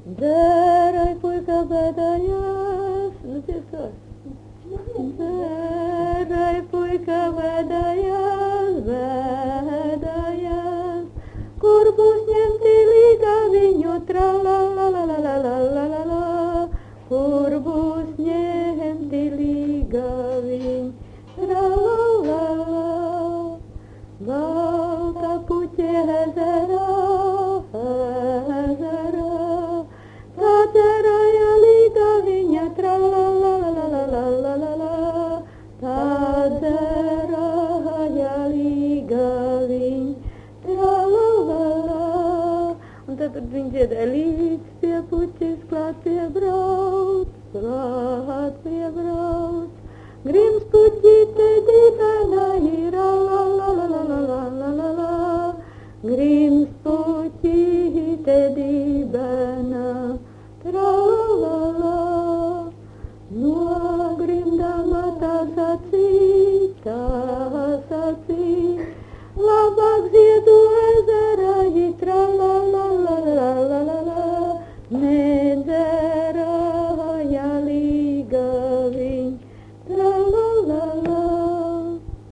Dzēraj, puika, bēdājās, nu tiesās. Dzēraj, puika, bēdājās, kur būs ņemti līga viņu tralalalalalalala, kur būs ņemti līga viņu tralalala, balta puķe ezerā, Tadzeraja līga viņa tralalalalalalala, tadzeraja līga viņa tralalala. Un tad viņi dziedāja līdz pie puķis, klāt piebrauc, Grims puķīte dibena ir alalalalalalalala, Grims puķīte dibena tralalala, no grimdama tā sacīt, labāk ziedu ezerā, tralalalalalala, ne